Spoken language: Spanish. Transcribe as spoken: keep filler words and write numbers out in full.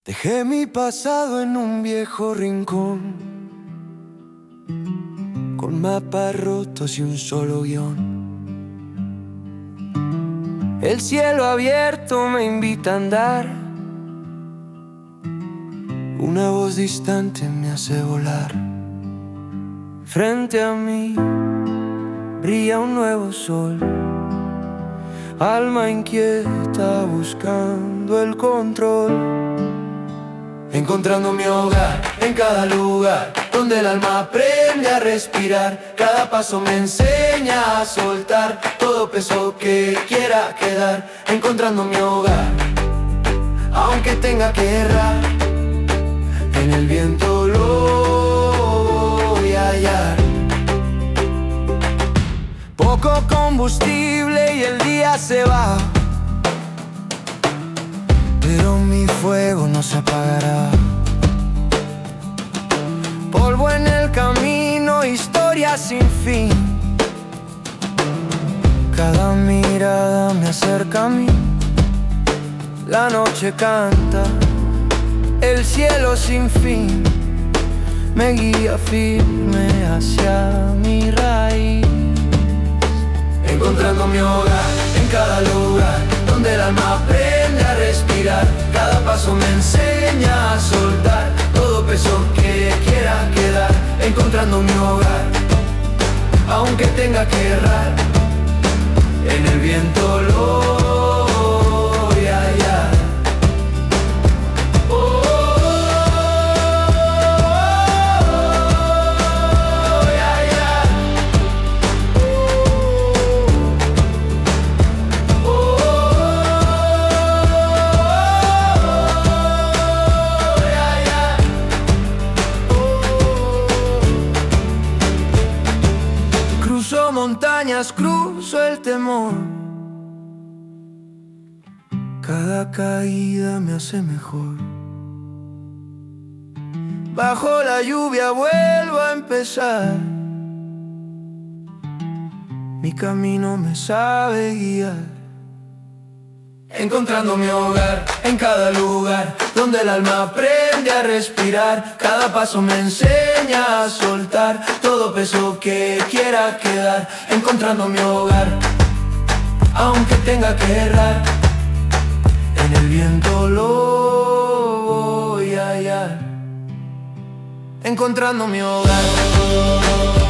Dejé mi pasado en un viejo rincón, con mapas rotos y un solo guión. El cielo abierto me invita a andar, una voz distante me hace volar. Frente a mí brilla un nuevo sol, alma inquieta buscando el control. Encontrando mi hogar en cada lugar, donde el alma aprende a respirar. Cada paso me enseña a soltar todo peso que quiera quedar. Encontrando mi hogar, aunque tenga que errar, en el viento lo voy a hallar. Poco combustible y el día se va, pero mi fuego no se apagará. Polvo en el camino, historia sin fin. Cada mirada me acerca a mí. La noche canta, el cielo sin fin me guía firme hacia mi raíz. Encontrando mi hogar en cada lugar, donde el alma aprende a respirar. Cada paso me enseña a soltar todo peso que quiera quedar. Encontrando mi hogar, aunque tenga que errar, en el viento lo voy a hallar. Oh, voy a hallar. Cruzo montañas, cruzo el temor. Cada caída me hace mejor. Bajo la lluvia vuelvo a empezar. Mi camino me sabe guiar. Encontrando mi hogar en cada lugar, donde el alma aprende a respirar. Cada paso me enseña a soltar todo peso que quiera quedar. Encontrando mi hogar, aunque tenga que errar, en el viento lo voy a hallar. Encontrando mi hogar.